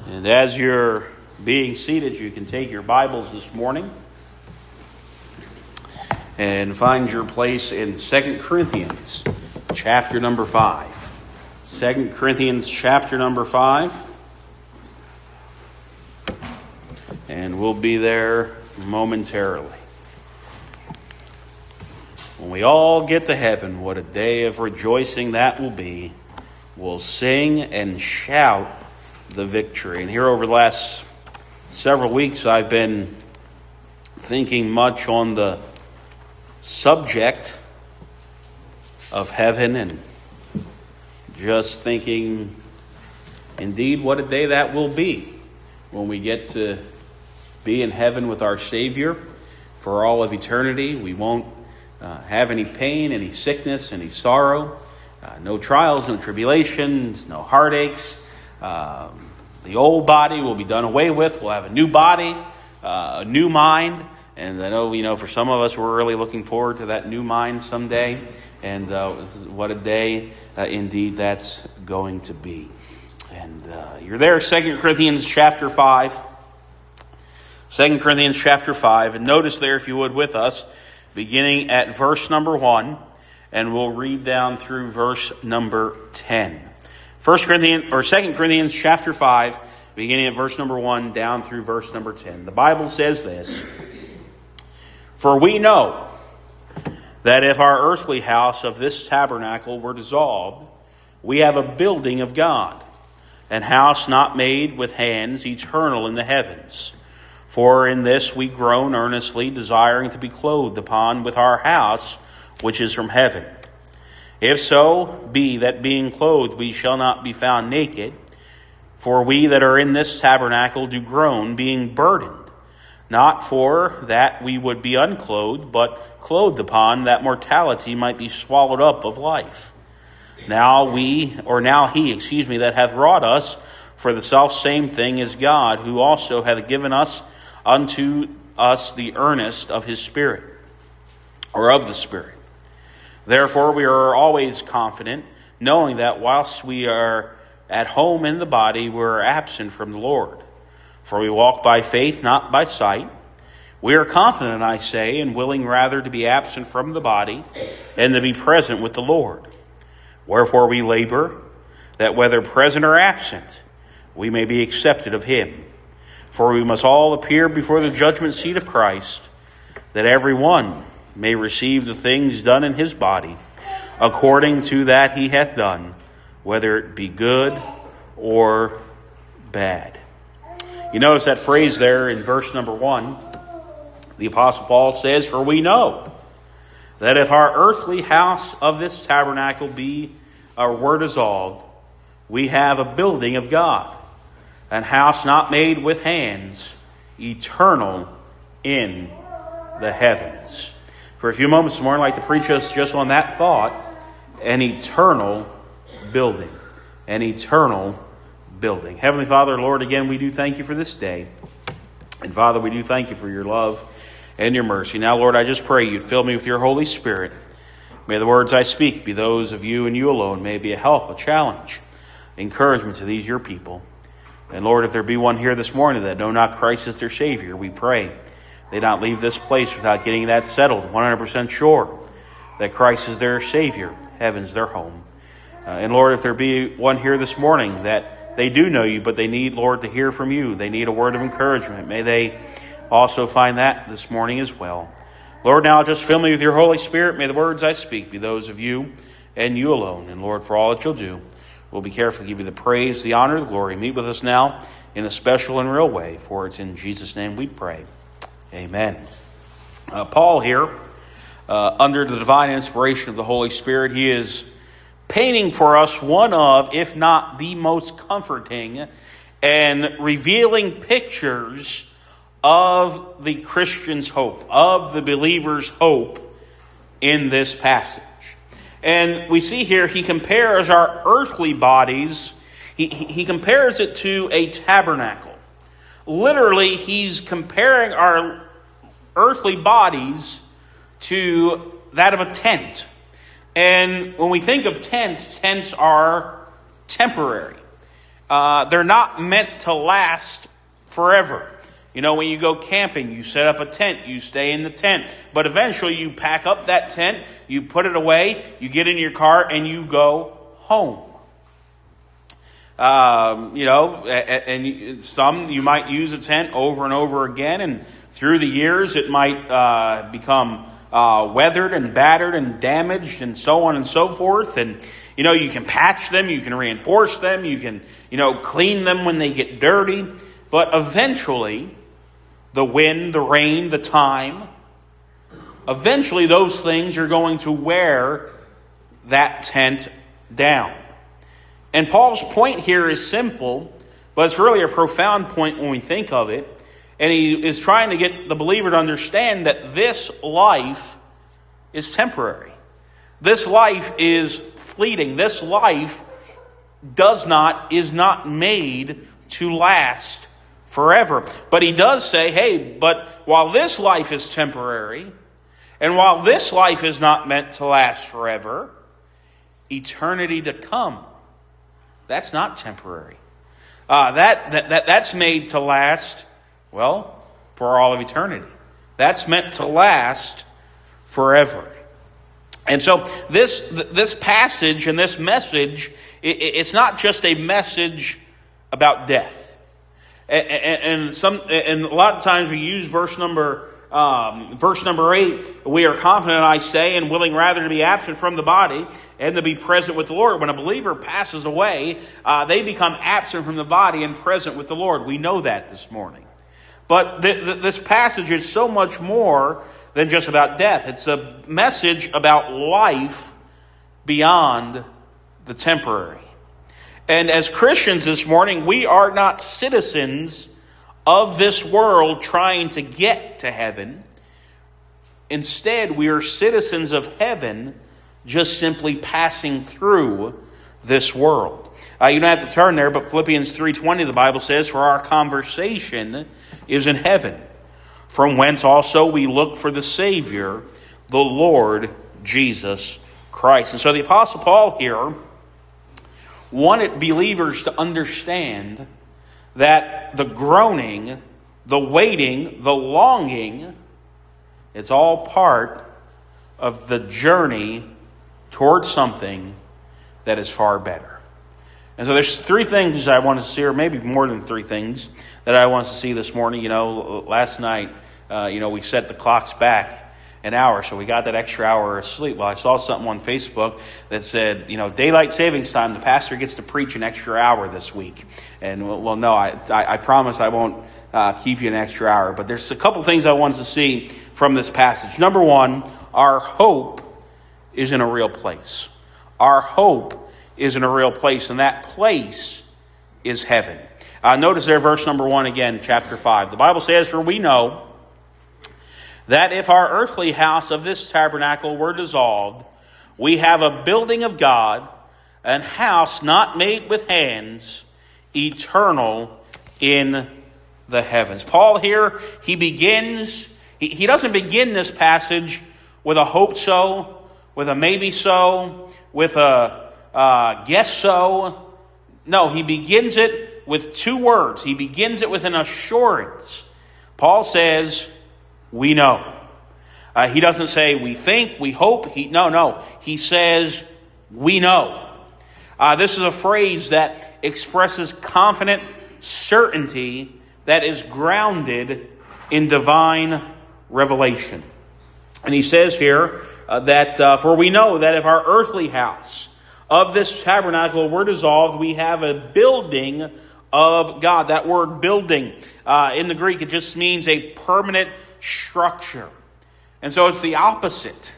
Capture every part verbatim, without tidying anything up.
And as you're being seated, you can take your Bibles this morning and find your place in Second Corinthians chapter number five. Second Corinthians chapter number five. And we'll be there momentarily. When we all get to heaven, what a day of rejoicing that will be. We'll sing and shout the victory. And here over the last several weeks, I've been thinking much on the subject of heaven and just thinking, indeed, what a day that will be when we get to be in heaven with our Savior for all of eternity. We won't uh, have any pain, any sickness, any sorrow, uh, no trials, no tribulations, no heartaches. Um, the old body will be done away with. We'll have a new body, uh, a new mind. And I know, you know, for some of us, we're really looking forward to that new mind someday. And uh, what a day, uh, indeed, that's going to be. And uh, you're there, Second Corinthians chapter five. Second Corinthians chapter five. And notice there, if you would, with us, beginning at verse number one. And we'll read down through verse number ten. First Corinthians or Second Corinthians chapter five, beginning at verse number one down through verse number ten. The Bible says this: For we know that if our earthly house of this tabernacle were dissolved, we have a building of God, an house not made with hands, eternal in the heavens. For in this we groan earnestly, desiring to be clothed upon with our house which is from heaven. If so be that being clothed we shall not be found naked, for we that are in this tabernacle do groan, being burdened, not for that we would be unclothed, but clothed upon, that mortality might be swallowed up of life. Now we, or now he, excuse me, that hath wrought us for the selfsame thing is God, who also hath given us unto us the earnest of his Spirit, or of the Spirit. Therefore we are always confident, knowing that whilst we are at home in the body, we are absent from the Lord. For we walk by faith, not by sight. We are confident, I say, and willing rather to be absent from the body and to be present with the Lord. Wherefore we labor, that whether present or absent, we may be accepted of him. For we must all appear before the judgment seat of Christ, that every one may receive the things done in his body, according to that he hath done, whether it be good or bad. You notice that phrase there in verse number one. The Apostle Paul says, For we know that if our earthly house of this tabernacle be or were dissolved, we have a building of God, an house not made with hands, eternal in the heavens. For a few moments this morning, I'd like to preach us just on that thought, an eternal building. An eternal building. Heavenly Father, Lord, again, we do thank you for this day. And Father, we do thank you for your love and your mercy. Now, Lord, I just pray you'd fill me with your Holy Spirit. May the words I speak be those of you and you alone. May it be a help, a challenge, encouragement to these your people. And Lord, if there be one here this morning that know not Christ as their Savior, we pray they not leave this place without getting that settled, one hundred percent sure that Christ is their Savior, heaven's their home. Uh, and Lord, if there be one here this morning that they do know you, but they need, Lord, to hear from you, they need a word of encouragement, may they also find that this morning as well. Lord, now just fill me with your Holy Spirit. May the words I speak be those of you and you alone. And Lord, for all that you'll do, we'll be careful to give you the praise, the honor, the glory. Meet with us now in a special and real way, for it's in Jesus' name we pray. Amen. Uh, Paul here, uh, under the divine inspiration of the Holy Spirit, he is painting for us one of, if not the most comforting and revealing pictures of the Christian's hope, of the believer's hope in this passage. And we see here he compares our earthly bodies, he, he compares it to a tabernacle. Literally, he's comparing our earthly bodies to that of a tent. And when we think of tents, tents are temporary. uh, they're not meant to last forever. You know, when you go camping, you set up a tent, you stay in the tent. But eventually you pack up that tent, you put it away, you get in your car, and you go home. Um, you know, and some you might use a tent over and over again, and through the years it might uh, become uh, weathered and battered and damaged and so on and so forth. And, you know, you can patch them, you can reinforce them, you can, you know, clean them when they get dirty. But eventually, the wind, the rain, the time, eventually those things are going to wear that tent down. And Paul's point here is simple, but it's really a profound point when we think of it. And he is trying to get the believer to understand that this life is temporary. This life is fleeting. This life does not, is not made to last forever. But he does say, hey, but while this life is temporary, and while this life is not meant to last forever, eternity to come, that's not temporary. Uh, that, that, that that's made to last, well, for all of eternity. That's meant to last forever. And so this this passage and this message, it, it's not just a message about death. And, and, and some and a lot of times we use verse number um, verse number eight. We are confident, I say, and willing rather to be absent from the body and to be present with the Lord. When a believer passes away, uh, they become absent from the body and present with the Lord. We know that this morning. But th- th- this passage is so much more than just about death. It's a message about life beyond the temporary. And as Christians this morning, we are not citizens of this world trying to get to heaven. Instead, we are citizens of heaven, just simply passing through this world. Uh, you don't have to turn there, but Philippians three twenty, the Bible says, "For our conversation is in heaven, from whence also we look for the Savior, the Lord Jesus Christ." And so the Apostle Paul here wanted believers to understand that the groaning, the waiting, the longing is all part of the journey towards something that is far better. And so there's three things I want to see, or maybe more than three things that I want to see this morning. You know, last night, uh, you know, we set the clocks back an hour, so we got that extra hour of sleep. Well, I saw something on Facebook that said, you know, daylight savings time, the pastor gets to preach an extra hour this week. And, well, well no, I, I, I promise I won't uh, keep you an extra hour. But there's a couple things I wanted to see from this passage. Number one, our hope is in a real place. Our hope is in a real place, and that place is heaven. Uh, notice there, verse number one again, chapter five. The Bible says, "For we know that if our earthly house of this tabernacle were dissolved, we have a building of God, an house not made with hands, eternal in the heavens." Paul here, he begins, he, he doesn't begin this passage with a hope so, with a maybe so, with a uh, guess so. No, he begins it with two words. He begins it with an assurance. Paul says, we know. Uh, he doesn't say we think, we hope. He No, no. He says we know. Uh, this is a phrase that expresses confident certainty that is grounded in divine revelation. And he says here uh, that, uh, for we know that if our earthly house of this tabernacle were dissolved, we have a building of God. That word building, uh, in the Greek, it just means a permanent structure. And so it's the opposite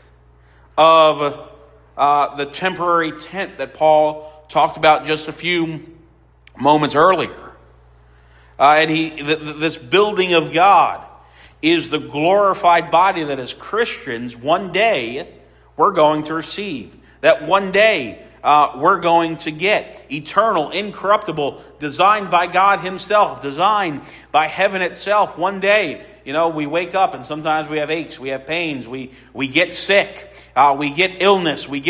of uh, the temporary tent that Paul talked about just a few moments earlier. Uh, and he, th- th- this building of God is the glorified body that as Christians, one day we're going to receive. That one day uh, we're going to get. Eternal, incorruptible, designed by God himself, designed by heaven itself. One day, you know, we wake up and sometimes we have aches, we have pains, we, we get sick, uh, we get illness, we get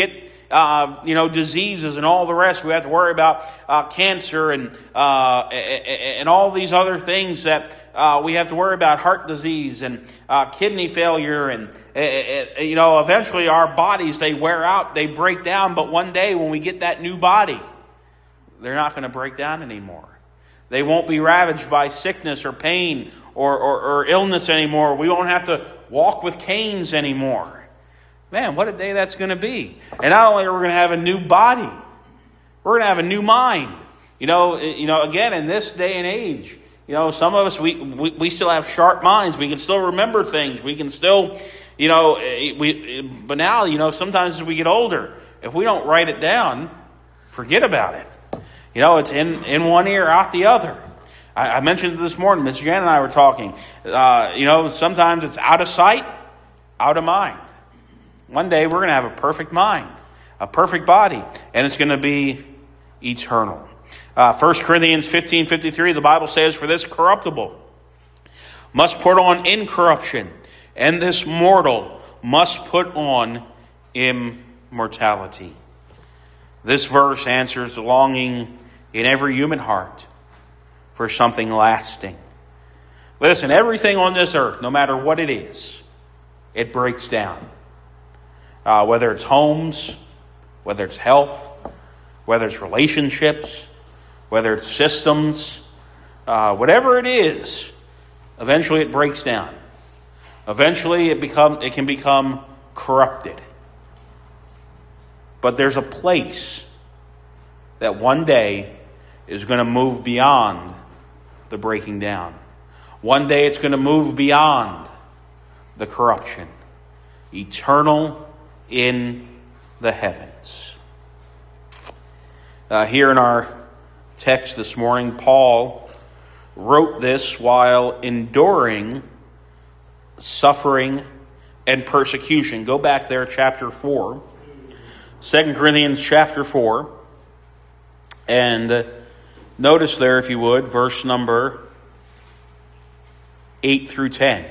uh, you know, diseases and all the rest. We have to worry about uh, cancer and uh, and all these other things that uh, we have to worry about, heart disease and uh, kidney failure. And, uh, you know, eventually our bodies, they wear out, they break down. But one day when we get that new body, they're not going to break down anymore. They won't be ravaged by sickness or pain or, or, or illness anymore. We won't have to walk with canes anymore. Man, what a day that's going to be. And not only are we going to have a new body, we're going to have a new mind. You know, you know, again, in this day and age, you know, some of us, we, we, we still have sharp minds. We can still remember things. We can still, you know, we. But now, you know, sometimes as we get older, if we don't write it down, forget about it. You know, it's in, in one ear, out the other. I, I mentioned it this morning. Miss Jan and I were talking. Uh, you know, sometimes it's out of sight, out of mind. One day we're going to have a perfect mind, a perfect body, and it's going to be eternal. Uh, First Corinthians fifteen fifty-three, the Bible says, "For this corruptible must put on incorruption, and this mortal must put on immortality." This verse answers the longing in every human heart for something lasting. Listen, everything on this earth, no matter what it is, it breaks down. Uh, whether it's homes, whether it's health, whether it's relationships, whether it's systems, uh, whatever it is, eventually it breaks down. Eventually it become it can become corrupted. But there's a place that one day is going to move beyond the breaking down. One day it's going to move beyond the corruption. Eternal in the heavens. Uh, here in our text this morning, Paul wrote this while enduring suffering and persecution. Go back there, chapter four. Second Corinthians chapter four. And uh, notice there, if you would, verse number eight through ten.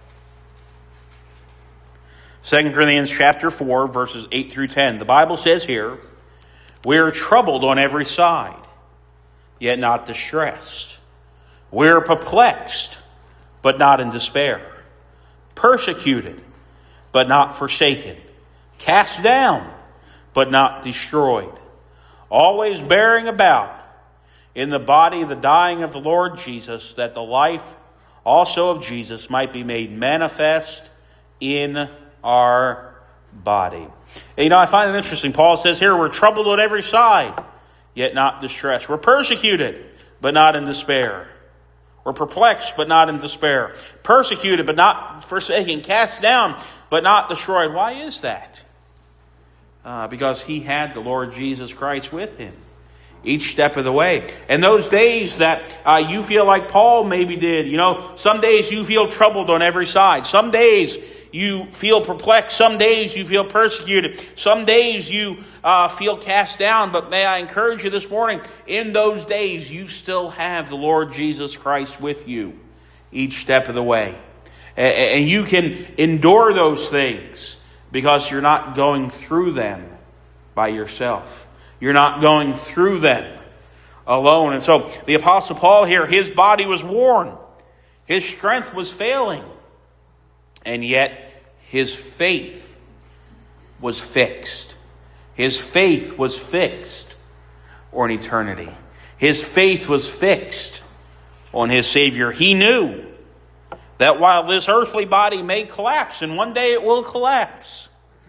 Second Corinthians chapter four, verses eight through ten. The Bible says here, "We are troubled on every side, yet not distressed. We are perplexed, but not in despair. Persecuted, but not forsaken. Cast down, but not destroyed. Always bearing about in the body the dying of the Lord Jesus, that the life also of Jesus might be made manifest in our body." And, you know, I find it interesting. Paul says here, we're troubled on every side, yet not distressed. We're persecuted, but not in despair. We're perplexed, but not in despair. Persecuted, but not forsaken. Cast down, but not destroyed. Why is that? Uh, because he had the Lord Jesus Christ with him each step of the way. And those days that uh, you feel like Paul maybe did, you know, some days you feel troubled on every side. Some days you feel perplexed. Some days you feel persecuted. Some days you uh, feel cast down. But may I encourage you this morning, in those days you still have the Lord Jesus Christ with you each step of the way. And you can endure those things because you're not going through them by yourself. You're not going through them alone. And so the Apostle Paul here, his body was worn. His strength was failing. And yet his faith was fixed. His faith was fixed on eternity. His faith was fixed on his Savior. He knew that while this earthly body may collapse, and one day it will collapse,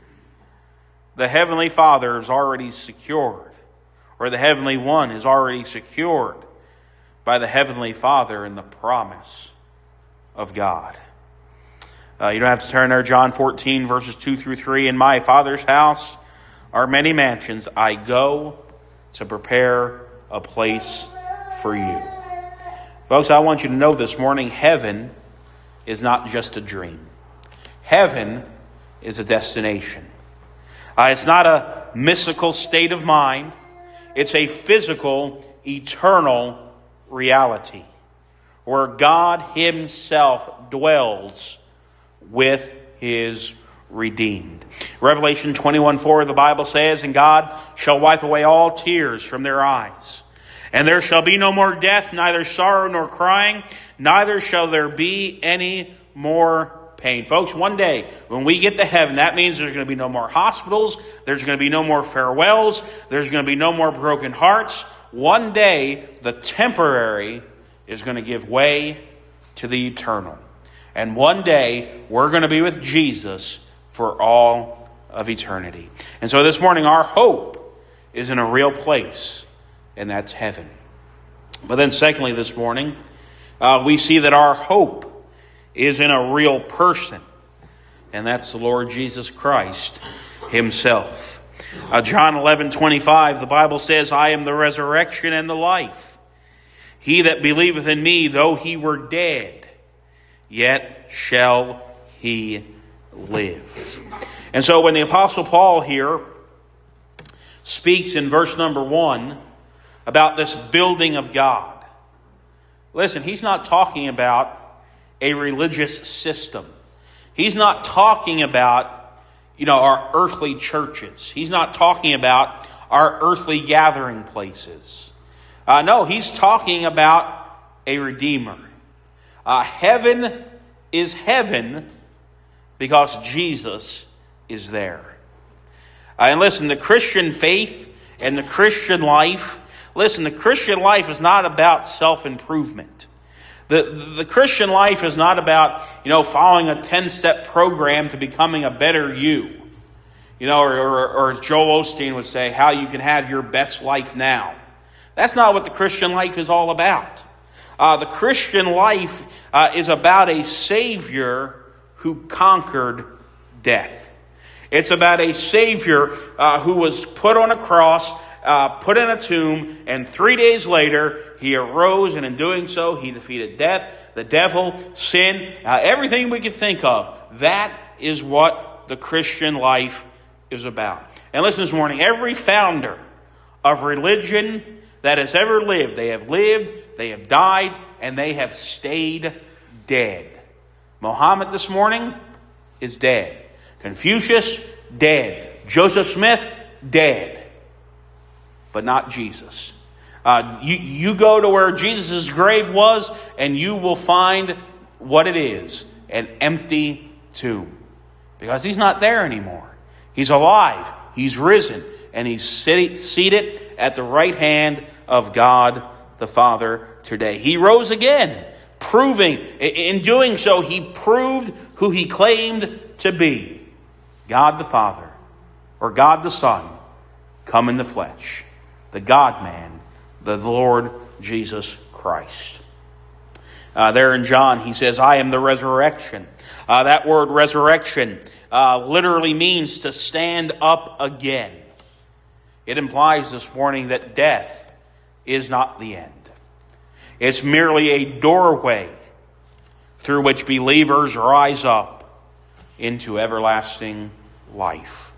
the Heavenly Father is already secured, or the Heavenly One is already secured by the Heavenly Father in the promise of God. Uh, you don't have to turn there. John fourteen, verses two through three. "In my Father's house are many mansions. I go to prepare a place for you." Folks, I want you to know this morning, heaven is not just a dream. Heaven is a destination. Uh, it's not a mystical state of mind. It's a physical, eternal reality where God himself dwells with his redeemed. Revelation twenty-one four, the Bible says, "And God shall wipe away all tears from their eyes. And there shall be no more death, neither sorrow nor crying, neither shall there be any more pain." Folks, one day when we get to heaven, that means there's going to be no more hospitals, there's going to be no more farewells, there's going to be no more broken hearts. One day, the temporary is going to give way to the eternal. And one day, we're going to be with Jesus for all of eternity. And so this morning, our hope is in a real place, and that's heaven. But then secondly, this morning, uh, we see that our hope is in a real person, and that's the Lord Jesus Christ himself. Uh, John eleven twenty-five, the Bible says, "I am the resurrection and the life. He that believeth in me, though he were dead, yet shall he live." And so when the Apostle Paul here speaks in verse number one about this building of God, listen, he's not talking about a religious system. He's not talking about, you know, our earthly churches. He's not talking about our earthly gathering places. Uh, no, he's talking about a Redeemer. Uh, heaven is heaven because Jesus is there. Uh, and listen, the Christian faith and the Christian life, listen, the Christian life is not about self-improvement. The, the Christian life is not about, you know, following a ten-step program to becoming a better you. You know, or, or, or as Joel Osteen would say, how you can have your best life now. That's not what the Christian life is all about. Uh, the Christian life uh, is about a Savior who conquered death. It's about a Savior uh, who was put on a cross, uh, put in a tomb, and three days later, he arose, and in doing so, he defeated death, the devil, sin, uh, everything we could think of. That is what the Christian life is about. And listen this morning, every founder of religion that has ever lived, they have lived, they have died, and they have stayed dead. Muhammad this morning is dead. Confucius, dead. Joseph Smith, dead. But not Jesus. Uh, you, you go to where Jesus' grave was, and you will find what it is, an empty tomb. Because he's not there anymore. He's alive, he's risen, and he's sit- seated at the right hand of God the Father today. He rose again, proving, in doing so, he proved who he claimed to be. God the Father, or God the Son, come in the flesh. The God-man, the Lord Jesus Christ. Uh, there in John, he says, "I am the resurrection." Uh, that word resurrection uh, literally means to stand up again. It implies this morning that death is not the end. It's merely a doorway through which believers rise up into everlasting life.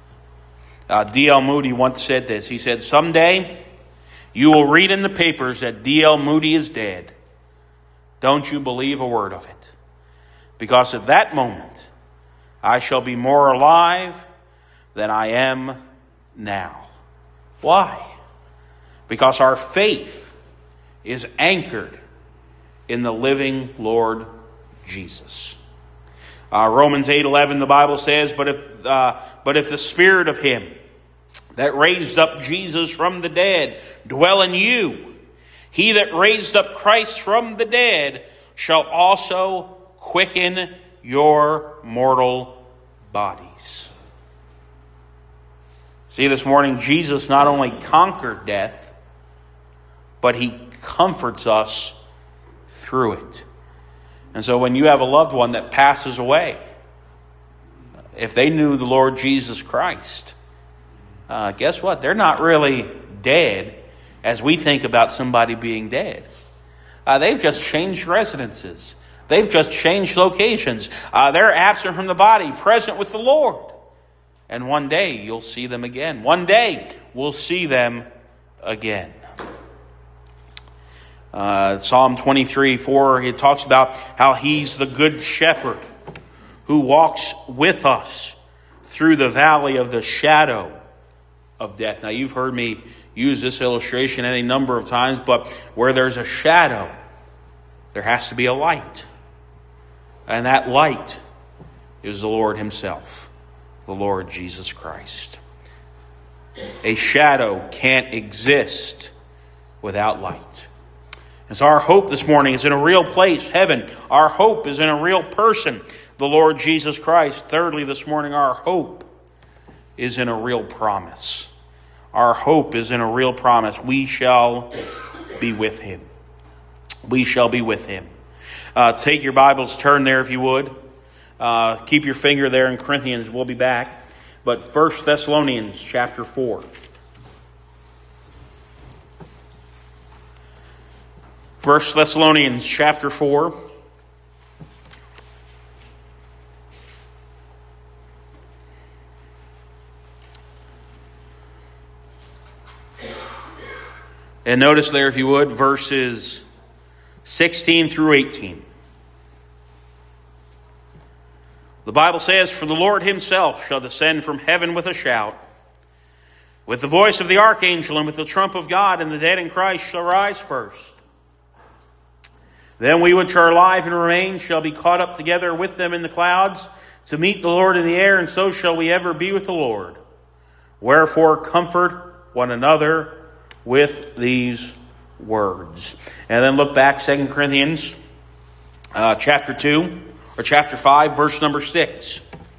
Uh, D L Moody once said this. He said, "Someday you will read in the papers that D L Moody is dead. Don't you believe a word of it. Because at that moment, I shall be more alive than I am now." Why? Because our faith is anchored in the living Lord Jesus. Uh, Romans eight eleven, the Bible says, but if, uh, but if the Spirit of Him that raised up Jesus from the dead dwell in you, He that raised up Christ from the dead shall also quicken your mortal bodies. See, this morning, Jesus not only conquered death, but He comforts us through it. And so when you have a loved one that passes away, if they knew the Lord Jesus Christ, uh, guess what? They're not really dead as we think about somebody being dead. Uh, they've just changed residences. They've just changed locations. Uh, they're absent from the body, present with the Lord. And one day you'll see them again. One day we'll see them again. Uh, Psalm twenty-three four, it talks about how He's the good shepherd who walks with us through the valley of the shadow of death. Now, you've heard me use this illustration any number of times, but where there's a shadow, there has to be a light. And that light is the Lord himself, the Lord Jesus Christ. A shadow can't exist without light. And so our hope this morning is in a real place, heaven. Our hope is in a real person, the Lord Jesus Christ. Thirdly, this morning, our hope is in a real promise. Our hope is in a real promise. We shall be with him. We shall be with him. Uh, take your Bibles, turn there if you would. Uh, keep your finger there in Corinthians. We'll be back. But First Thessalonians chapter four. First Thessalonians chapter four. And notice there, if you would, verses sixteen through eighteen. The Bible says, "For the Lord himself shall descend from heaven with a shout, with the voice of the archangel, and with the trump of God, and the dead in Christ shall rise first. Then we which are alive and remain shall be caught up together with them in the clouds to meet the Lord in the air, and so shall we ever be with the Lord. Wherefore comfort one another with these words." And then look back, Second Corinthians uh, chapter two, or chapter five, verse number six.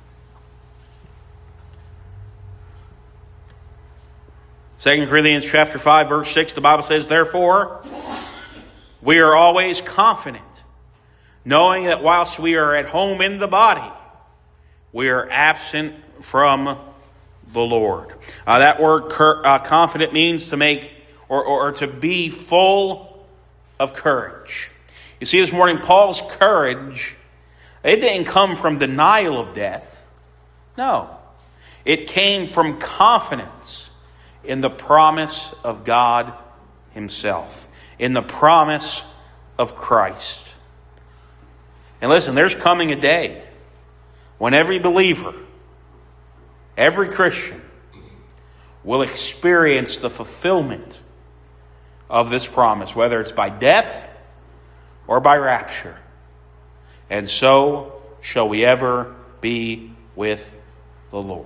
Second Corinthians chapter five, verse six, the Bible says, "Therefore, we are always confident, knowing that whilst we are at home in the body, we are absent from the Lord." Uh, that word cur- uh, confident means to make or, or, or to be full of courage. You see, this morning, Paul's courage, it didn't come from denial of death. No. It came from confidence in the promise of God himself, in the promise of Christ. And listen, there's coming a day when every believer, every Christian, will experience the fulfillment of this promise, whether it's by death or by rapture. And so shall we ever be with the Lord.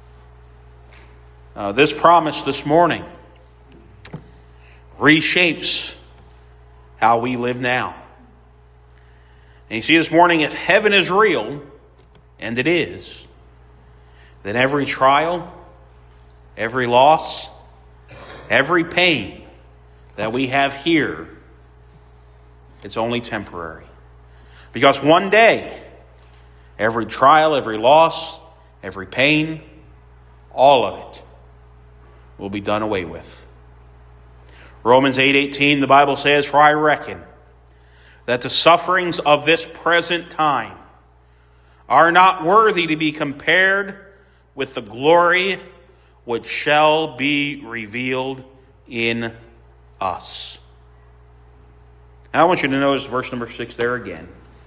Uh, this promise this morning reshapes how we live now. And you see, this morning, if heaven is real, and it is, then every trial, every loss, every pain that we have here, it's only temporary. Because one day, every trial, every loss, every pain, all of it will be done away with. Romans eight eighteen, the Bible says, "For I reckon that the sufferings of this present time are not worthy to be compared with the glory which shall be revealed in us." Now I want you to notice verse number six there again.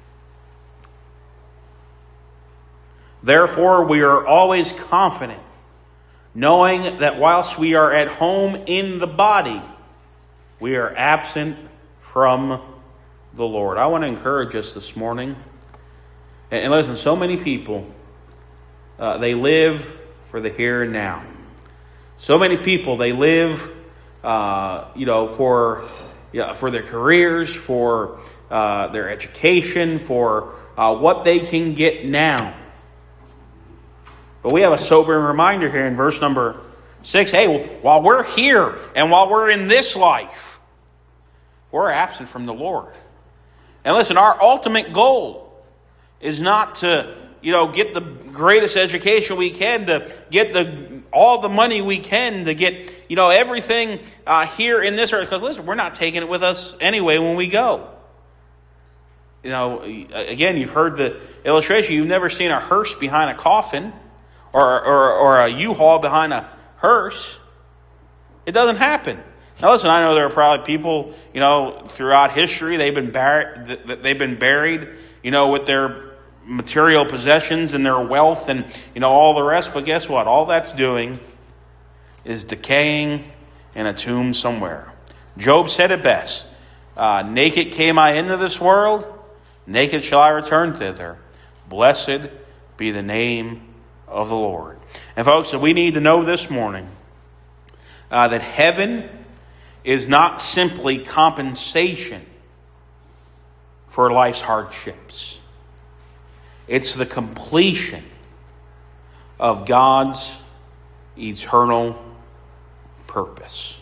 "Therefore we are always confident, knowing that whilst we are at home in the body, we are absent from the Lord." I want to encourage us this morning. And listen, so many people, uh, they live for the here and now. So many people, they live, uh, you know, for yeah, for their careers, for uh, their education, for uh, what they can get now. But we have a sobering reminder here in verse number six. Hey, while we're here and while we're in this life, we're absent from the Lord. And listen, our ultimate goal is not to, you know, get the greatest education we can, to get the all the money we can, to get, you know, everything uh, here in this earth. Because listen, we're not taking it with us anyway when we go. You know, again, you've heard the illustration. You've never seen a hearse behind a coffin, or or, or a U-Haul behind a hearse. It doesn't happen. Now, listen, I know there are probably people, you know, throughout history, they've been buried, they've been buried, you know, with their material possessions and their wealth and, you know, all the rest. But guess what? All that's doing is decaying in a tomb somewhere. Job said it best. Uh, naked came I into this world, naked shall I return thither. Blessed be the name of the Lord. And folks, we need to know this morning uh, that heaven is not simply compensation for life's hardships. It's the completion of God's eternal purpose.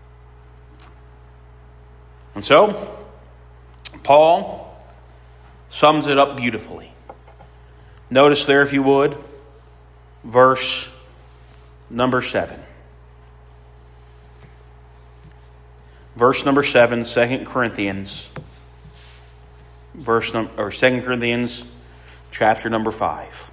And so, Paul sums it up beautifully. Notice there, if you would, verse number seven. Verse number seven, Second Corinthians, verse num- or Second Corinthians, chapter number five.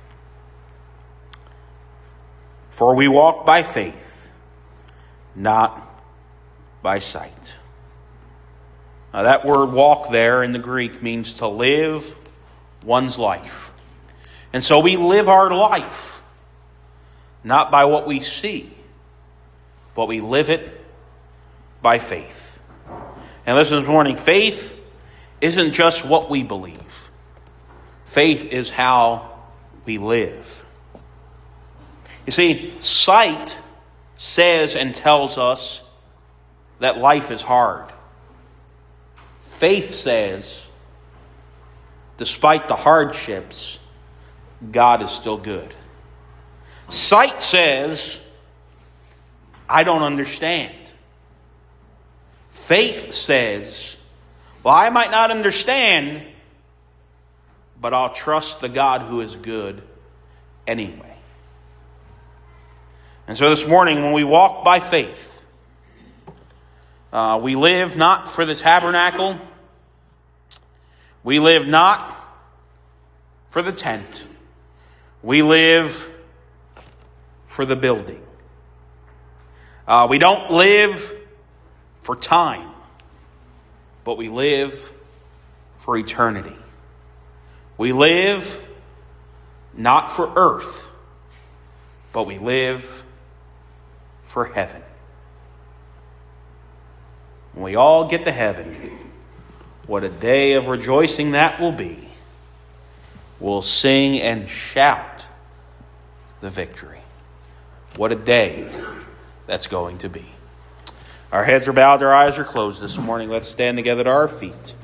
For we walk by faith, not by sight. Now that word walk there in the Greek means to live one's life. And so we live our life not by what we see, but we live it by faith. And listen this morning, faith isn't just what we believe. Faith is how we live. You see, sight says and tells us that life is hard. Faith says, despite the hardships, God is still good. Sight says, I don't understand. Faith says, well, I might not understand, but I'll trust the God who is good anyway. And so this morning, when we walk by faith, uh, we live not for the tabernacle. We live not for the tent. We live for the building. Uh, we don't live for time, but we live for eternity. We live not for earth, but we live for heaven. When we all get to heaven, what a day of rejoicing that will be. We'll sing and shout the victory. What a day that's going to be. Our heads are bowed, our eyes are closed this morning. Let's stand together to our feet.